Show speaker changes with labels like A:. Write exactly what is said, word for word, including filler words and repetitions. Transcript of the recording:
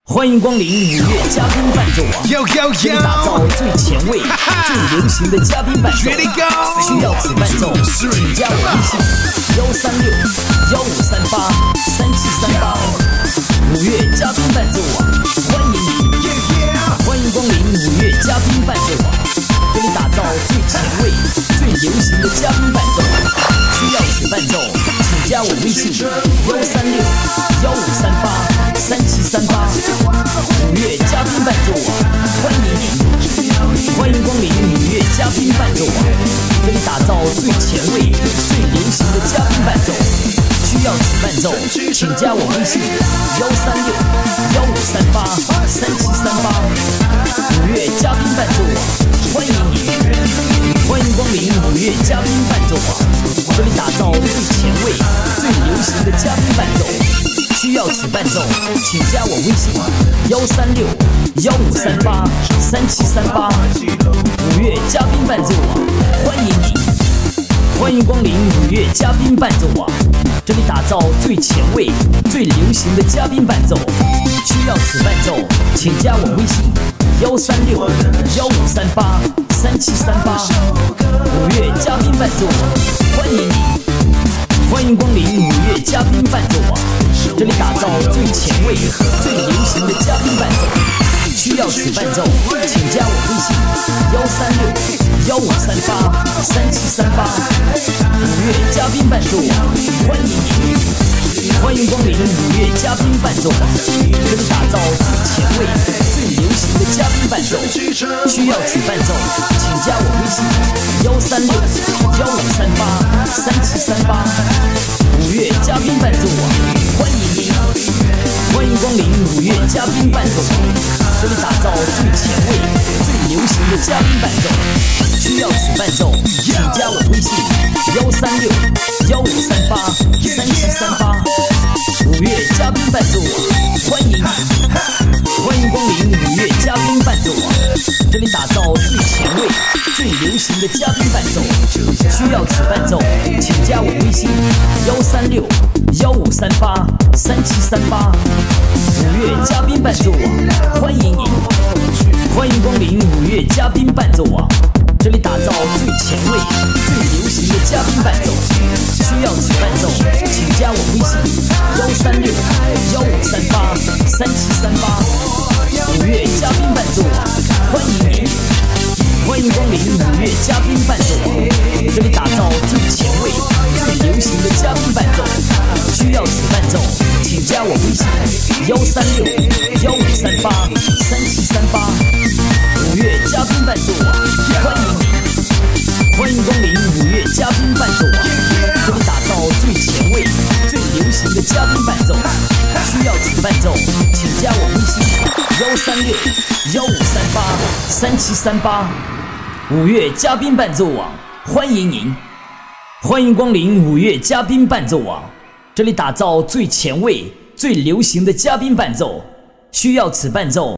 A: 欢迎光临五月嘉宾伴奏网，这里打造最前卫、最流行的嘉宾伴奏。需要此伴奏，请加我微信：幺三六幺五三八三七三八。五月嘉宾伴奏网，欢迎你！欢迎光临五月嘉宾伴奏网，这里打造最前卫、最流行的嘉宾伴奏。需要此伴奏，请加我微信：幺三六幺五三八三七三八。五月嘉宾伴奏网，欢迎你！欢迎光临五月嘉宾伴奏网，这里打造最前卫、最流行的嘉宾伴奏。需要此伴奏，请加我微信：幺三六幺五三八三七三八。五月嘉宾伴奏网，欢迎你！欢迎光临五月嘉宾伴奏网，这里打造最前卫、最流行的嘉宾伴奏。需要此伴奏，请加我微信：幺三六幺五三八三七三八。五月嘉宾伴奏网，欢迎你！欢迎光临五月嘉宾伴奏网，这里打造最前卫、最流行的嘉宾伴奏。需要此伴奏，请加我微信：幺三六幺五三八三七三八。五月嘉宾伴奏网，欢迎你！欢迎光临五月嘉宾伴奏网，这里打造最前卫、最流行的嘉宾伴奏。需要此伴奏，请加我微信：幺三六幺五三八三七三八。五月嘉宾伴奏网，欢迎你！欢迎光临五月嘉宾伴奏网，这里打造最前卫、最流行的嘉宾伴奏。需要此伴奏，请加我微信：幺三六幺五三八三七三八。五月嘉宾伴奏网，欢迎你！欢迎光临五月嘉宾伴奏网，这里打造最前卫、最流行的嘉宾伴奏。需要此伴奏，请加我微信：幺三六幺五三八三七三八。五月嘉宾伴奏网，欢迎你！欢迎光临五月嘉宾伴奏网，这里打造最前卫、最流行的嘉宾伴奏。需要此伴奏，请加我微信：幺三六幺五三八三七三八。五月嘉宾伴奏网，欢迎你！欢迎光临五月嘉宾伴奏网，这里打造最前卫、最流行的嘉宾伴奏。需要此伴奏，请加我微信：幺三六幺五三八三七三八。五月嘉宾伴奏网，欢迎你！欢迎光临五月嘉宾伴奏网，这里打造最前卫、最流行的嘉宾伴奏。需要此伴奏，请加我微信：幺三六幺五三八三七三八。五月嘉宾伴奏网，欢迎你！欢迎光临五月嘉宾伴奏网，这里打造最前卫、最流行的嘉宾伴奏。需要此伴奏，请加我微信：幺三六幺五三八三七三八。五月嘉宾伴奏网，欢迎您！欢迎光临五月嘉宾伴奏网，这里打造最前卫、最流行的嘉宾伴奏。需要此伴奏。